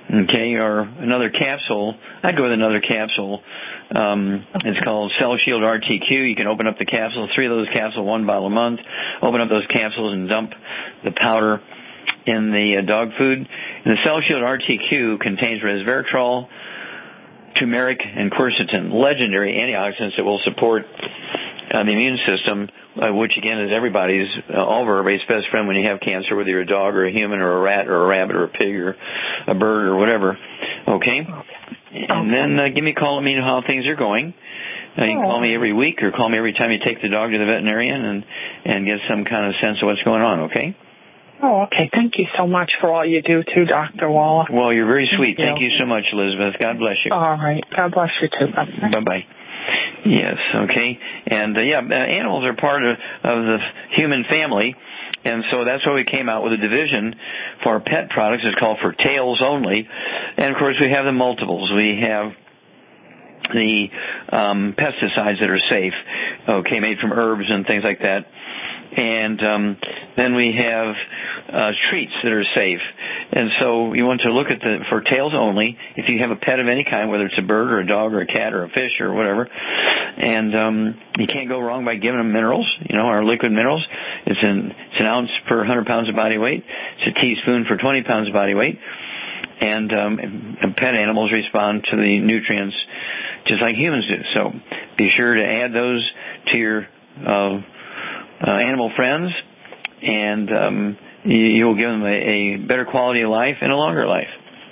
Okay, or another capsule. I'd go with another capsule. Um, it's called Cell Shield R T Q. You can open up the capsule, three of those capsules, one bottle a month. Open up those capsules and dump the powder in the uh, dog food. And the Cell Shield R T Q contains resveratrol, turmeric, and quercetin, legendary antioxidants that will support uh, the immune system, uh, which again is everybody's, uh, all vertebrates' best friend when you have cancer, whether you're a dog or a human or a rat or a rabbit or a pig or a bird or whatever. Okay? And then uh, give me a call, let me know how things are going. Uh, you can call me every week or call me every time you take the dog to the veterinarian and, and get some kind of sense of what's going on, okay? Oh, okay. Thank you so much for all you do, too, Doctor Wallach. Well, you're very sweet. Thank Thank you, you so much, Elizabeth. God bless you. All right. God bless you, too. Bye-bye. Bye-bye. Yes, okay. And, uh, yeah, animals are part of, of the human family, and so that's why we came out with a division for our pet products. It's called For Tails Only. And, of course, we have the multiples. We have the um, pesticides that are safe, okay, made from herbs and things like that. And um, then we have uh, treats that are safe. And so you want to look at the For Tails Only, if you have a pet of any kind, whether it's a bird or a dog or a cat or a fish or whatever, and um, you can't go wrong by giving them minerals, you know, our liquid minerals. It's an, it's an ounce per one hundred pounds of body weight. It's a teaspoon for twenty pounds of body weight. And um, pet animals respond to the nutrients just like humans do. So be sure to add those to your uh, uh, animal friends, and um, you, you'll give them a, a better quality of life and a longer life.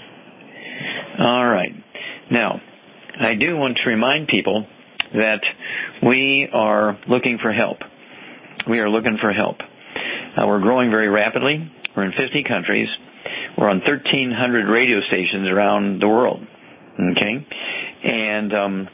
All right. Now, I do want to remind people that we are looking for help. We are looking for help. Uh, we're growing very rapidly. We're in fifty countries. We're on thirteen hundred radio stations around the world, okay? And um,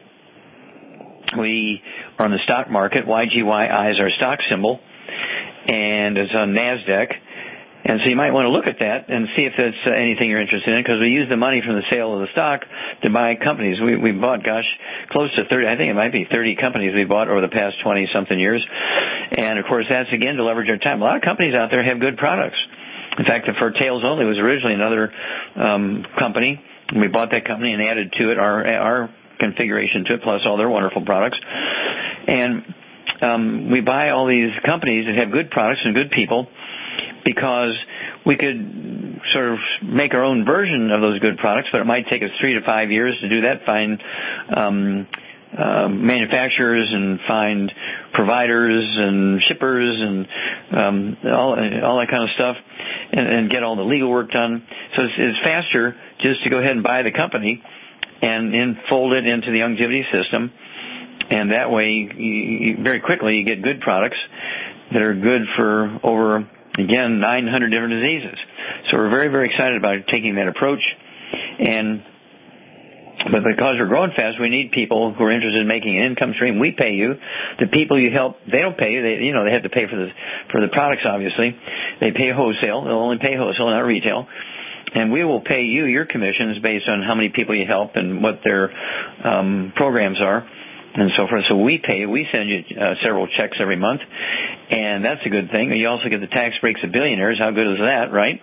we are on the stock market. Y G Y I is our stock symbol, and it's on NASDAQ. And so you might want to look at that and see if it's uh, anything you're interested in, because we use the money from the sale of the stock to buy companies. We, we bought, gosh, close to thirty, I think it might be thirty companies we bought over the past twenty-something years. And, of course, that's, again, to leverage our time. A lot of companies out there have good products. In fact, the For Tails Only was originally another um, company. We bought that company and added to it our our configuration to it, plus all their wonderful products. And um, we buy all these companies that have good products and good people, because we could sort of make our own version of those good products, but it might take us three to five years to do that, find um, uh, manufacturers and find providers and shippers and um, all, all that kind of stuff, and, and get all the legal work done. So it's, it's faster just to go ahead and buy the company and then fold it into the longevity system, and that way, you, you, very quickly, you get good products that are good for over, again, nine hundred different diseases. So we're very, very excited about taking that approach. And but because we're growing fast, we need people who are interested in making an income stream. We pay you. The people you help, they don't pay you. They, you know, they have to pay for the for the products. Obviously, they pay wholesale. They'll only pay wholesale, not retail. And we will pay you your commissions based on how many people you help and what their um, programs are, and so forth. So we pay. We send you uh, several checks every month, and that's a good thing. You also get the tax breaks of billionaires. How good is that, right?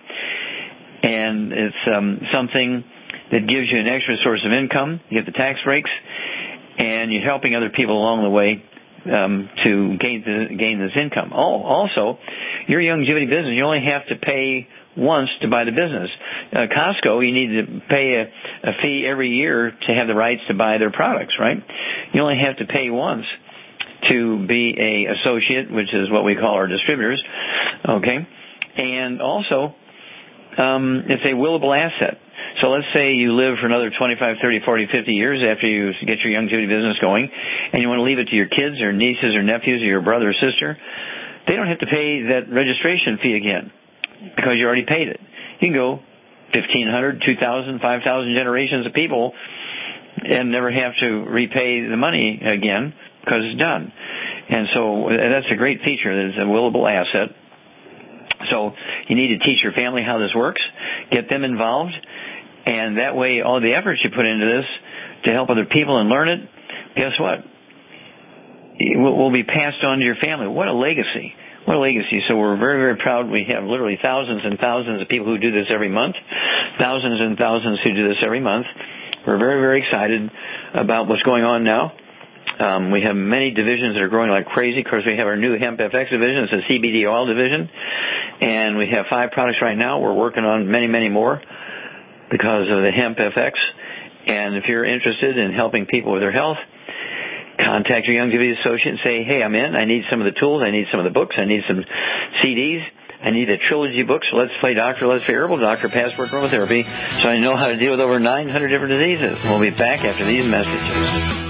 And it's um, something that gives you an extra source of income. You get the tax breaks, and you're helping other people along the way um, to gain the, gain this income. Also, your longevity business, you only have to pay once to buy the business. Uh, Costco, you need to pay a, a fee every year to have the rights to buy their products, right? You only have to pay once to be a associate, which is what we call our distributors, okay? And also, um, it's a willable asset. So let's say you live for another twenty-five, thirty, forty, fifty years after you get your longevity business going, and you want to leave it to your kids or nieces or nephews or your brother or sister. They don't have to pay that registration fee again, because you already paid it. You can go fifteen hundred, two thousand, five thousand generations of people and never have to repay the money again because it's done. And so that's a great feature. That it's a willable asset. So you need to teach your family how this works, get them involved, and that way all the efforts you put into this to help other people and learn it, guess what? It will be passed on to your family. What a legacy. What a legacy. So we're very, very proud. We have literally thousands and thousands of people who do this every month, thousands and thousands who do this every month. We're very, very excited about what's going on now. Um, we have many divisions that are growing like crazy. Of course, we have our new Hemp F X division. It's a C B D oil division. And we have five products right now. We're working on many, many more because of the Hemp F X. And if you're interested in helping people with their health, contact your Youngevity associate and say, hey, I'm in. I need some of the tools. I need some of the books. I need some C Ds. I need a trilogy book. So Let's Play Doctor, Let's Play Herbal Doctor, Passport Aromatherapy, so I know how to deal with over nine hundred different diseases. We'll be back after these messages.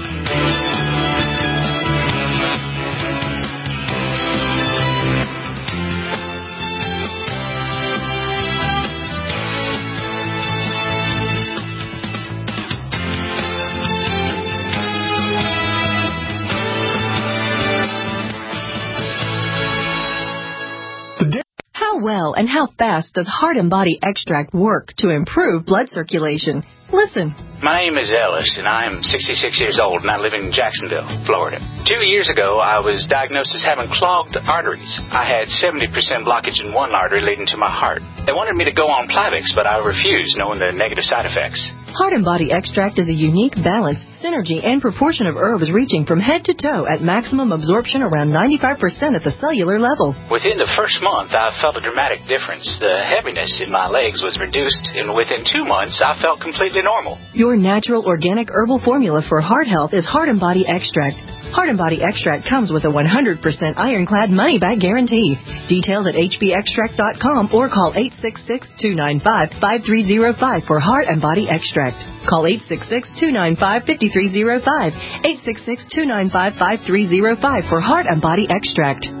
How well and how fast does Heart and Body Extract work to improve blood circulation? Listen. My name is Ellis, and I am sixty-six years old, and I live in Jacksonville, Florida. Two years ago, I was diagnosed as having clogged arteries. I had seventy percent blockage in one artery leading to my heart. They wanted me to go on Plavix, but I refused, knowing the negative side effects. Heart and Body Extract is a unique balance, synergy, and proportion of herbs reaching from head to toe at maximum absorption around ninety-five percent at the cellular level. Within the first month, I felt a dramatic difference. The heaviness in my legs was reduced, and within two months, I felt completely normal. Your natural organic herbal formula for heart health is Heart and Body Extract. Heart and Body Extract comes with a one hundred percent ironclad money-back guarantee. Details at h b extract dot com or call eight six six, two nine five, five three zero five for Heart and Body Extract. Call eight six six, two nine five, five three zero five, eight six six, two nine five, five three zero five for Heart and Body Extract.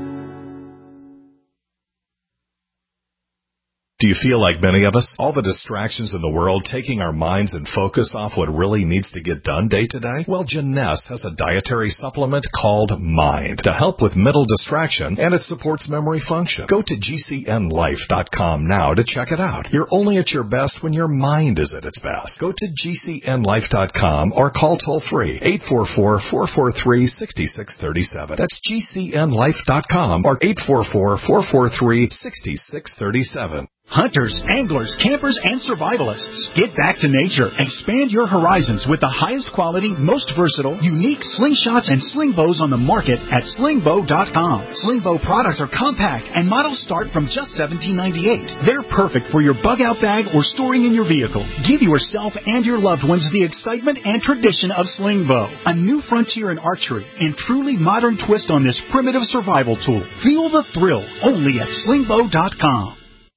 Do you feel like many of us? All the distractions in the world taking our minds and focus off what really needs to get done day to day? Well, Janess has a dietary supplement called Mind to help with mental distraction, and it supports memory function. Go to g c n life dot com now to check it out. You're only at your best when your mind is at its best. Go to g c n life dot com or call toll-free eight four four, four four three, six six three seven. That's g c n life dot com or eight four four, four four three, six six three seven. Hunters, anglers, campers, and survivalists. Get back to nature. Expand your horizons with the highest quality, most versatile, unique slingshots and sling bows on the market at sling bow dot com. Sling bow products are compact and models start from just seventeen ninety-eight. They're perfect for your bug-out bag or storing in your vehicle. Give yourself and your loved ones the excitement and tradition of sling bow. A new frontier in archery and truly modern twist on this primitive survival tool. Feel the thrill only at sling bow dot com.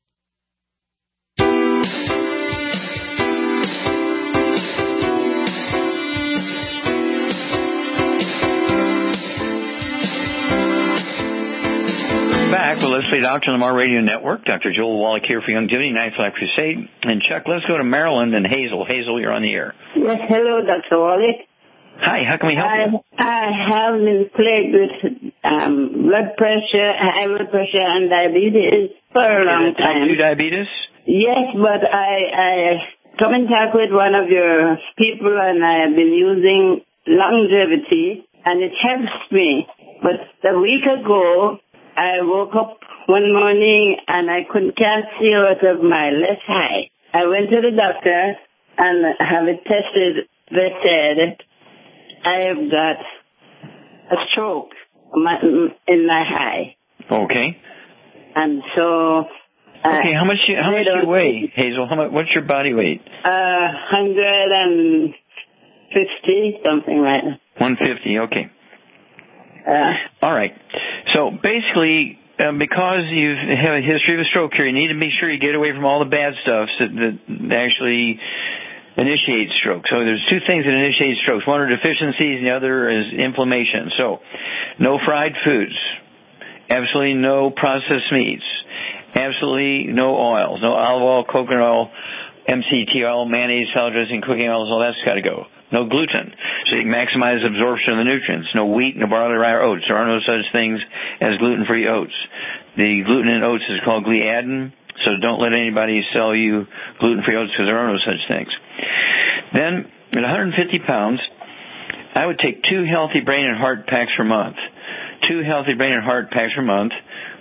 Back with Let's Play Doctor on the Mar Radio Network. Doctor Joel Wallach here for Youngevity, Ninth Life Crusade. And Chuck, let's go to Maryland and Hazel. Hazel, you're on the air. Yes, hello, Doctor Wallach. Hi, how can we help I, you? I have been plagued with um, blood pressure, high blood pressure, and diabetes for a long time. Type two diabetes? Yes, but I, I come in contact with one of your people, and I have been using longevity, and it helps me. But a week ago, I woke up one morning and I couldn't can't see out of my left eye. I went to the doctor and have it tested. They said I have got a stroke in my eye. Okay. And so. Okay, how much you, how much do you weigh, Hazel? How much? What's your body weight? Uh, hundred and fifty, something like that. One fifty. Okay. Uh, All right. So basically, uh, because you have a history of a stroke here, you need to be sure you get away from all the bad stuff that, that actually initiates stroke. So there's two things that initiate strokes. One are deficiencies, and the other is inflammation. So no fried foods, absolutely no processed meats, absolutely no oils, no olive oil, coconut oil, M C T oil, mayonnaise, salad dressing, cooking oils, all that's got to go. No gluten, so you can maximize absorption of the nutrients. No wheat, no barley, rye, or oats. There are no such things as gluten-free oats. The gluten in oats is called gliadin, so don't let anybody sell you gluten-free oats because there are no such things. Then, at one hundred fifty pounds, I would take two healthy brain and heart packs per month. Two healthy brain and heart packs per month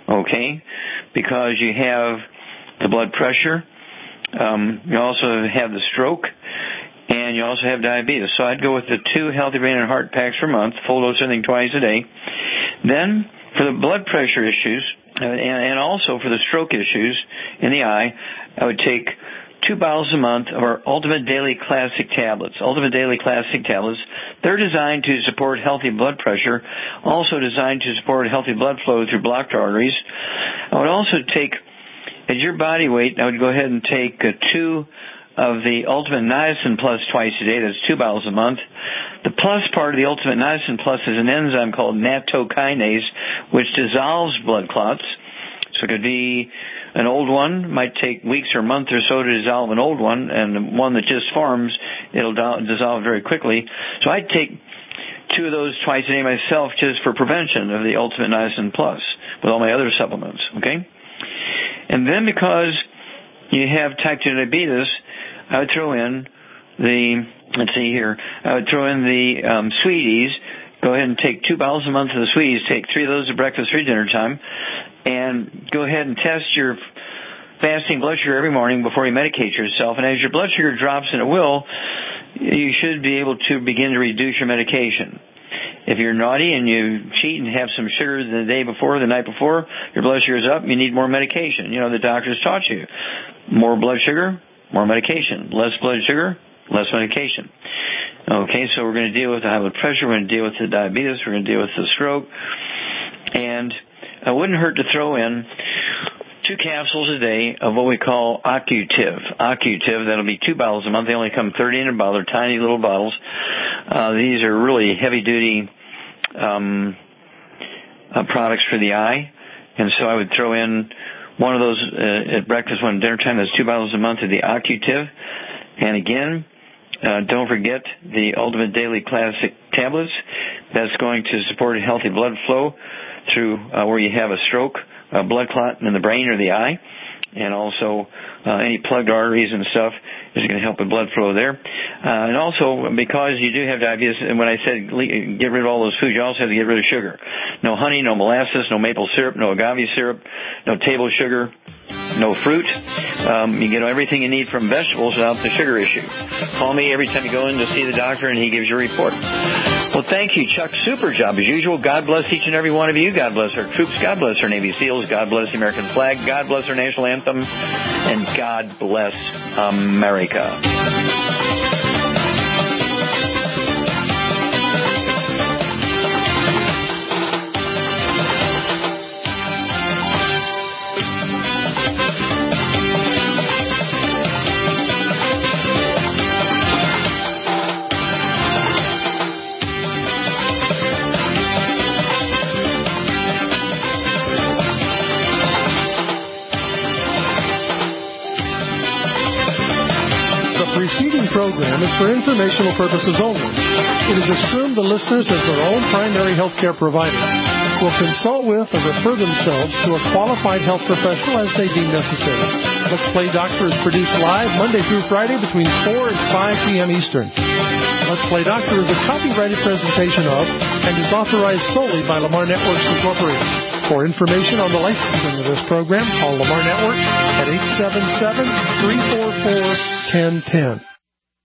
okay, because you have the blood pressure, um, you also have the stroke, and you also have diabetes. So I'd go with the two Healthy Brain and Heart packs per month, full dose everything twice a day. Then for the blood pressure issues, uh, and, and also for the stroke issues in the eye, I would take two bottles a month of our Ultimate Daily Classic tablets. Ultimate Daily Classic tablets, they're designed to support healthy blood pressure, also designed to support healthy blood flow through blocked arteries. I would also take, at your body weight, I would go ahead and take uh, two of the Ultimate Niacin Plus twice a day. That's two bottles a month. The plus part of the Ultimate Niacin Plus is an enzyme called nattokinase, which dissolves blood clots. So it could be an old one, might take weeks or a month or so to dissolve an old one, and one that just forms, it'll do- dissolve very quickly. So I'd take two of those twice a day myself just for prevention of the Ultimate Niacin Plus with all my other supplements, okay? And then because you have type two diabetes, I would throw in the, let's see here, I would throw in the um, Sweeties. Go ahead and take two bottles a month of the Sweeties. Take three of those at breakfast, three dinner time. And go ahead and test your fasting blood sugar every morning before you medicate yourself. And as your blood sugar drops, and it will, you should be able to begin to reduce your medication. If you're naughty and you cheat and have some sugar the day before, the night before, your blood sugar's up, you need more medication. You know, the doctors taught you. More blood sugar, more medication. Less blood sugar, less medication. Okay, so we're going to deal with the high blood pressure, we're going to deal with the diabetes, we're going to deal with the stroke, and it wouldn't hurt to throw in two capsules a day of what we call Occutiv. Occutiv, that'll be two bottles a month. They only come thirty in a bottle. They're tiny little bottles. Uh, these are really heavy-duty um, uh, products for the eye, and so I would throw in one of those uh, at breakfast, one at dinner time. That's two bottles a month of the Occutiv. And again, Uh, don't forget the Ultimate Daily Classic tablets. That's going to support a healthy blood flow through uh, where you have a stroke, a blood clot in the brain or the eye, and also uh, any plugged arteries and stuff is going to help with blood flow there. Uh, and also, because you do have diabetes, and when I said get rid of all those foods, you also have to get rid of sugar. No honey, no molasses, no maple syrup, no agave syrup, no table sugar, no fruit. Um, you get everything you need from vegetables without the sugar issue. Call me every time you go in to see the doctor, and he gives you a report. Well, thank you, Chuck. Super job as usual. God bless each and every one of you. God bless our troops. God bless our Navy SEALs. God bless the American flag. God bless our national anthem. And God bless America. Program is for informational purposes only. It is assumed the listeners, as their own primary health care provider, will consult with or refer themselves to a qualified health professional as they deem necessary. Let's Play Doctor is produced live Monday through Friday between four and five p.m. Eastern. Let's Play Doctor is a copyrighted presentation of and is authorized solely by Lamar Networks Incorporated. For information on the licensing of this program, call Lamar Networks at eight seven seven, three four four, one zero one zero.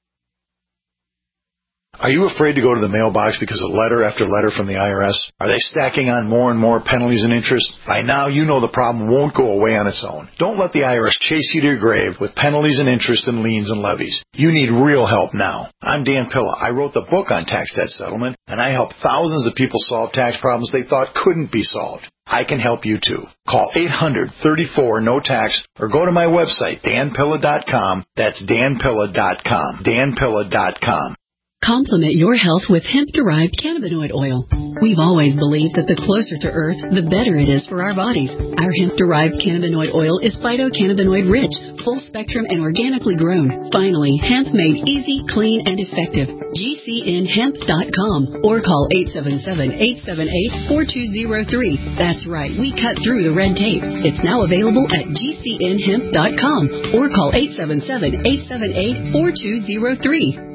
Are you afraid to go to the mailbox because of letter after letter from the I R S? Are they stacking on more and more penalties and interest? By now, you know the problem won't go away on its own. Don't let the I R S chase you to your grave with penalties and interest and liens and levies. You need real help now. I'm Dan Pilla. I wrote the book on tax debt settlement, and I help thousands of people solve tax problems they thought couldn't be solved. I can help you too. Call eight hundred, thirty-four, no tax or go to my website, dan pilla dot com. That's dan pilla dot com. dan pilla dot com. Complement your health with hemp-derived cannabinoid oil. We've always believed that the closer to Earth, the better it is for our bodies. Our hemp-derived cannabinoid oil is phytocannabinoid-rich, full-spectrum, and organically grown. Finally, hemp made easy, clean, and effective. G C N hemp dot com or call eight seven seven, eight seven eight, four two zero three. That's right, we cut through the red tape. It's now available at G C N hemp dot com or call eight seven seven, eight seven eight, four two zero three.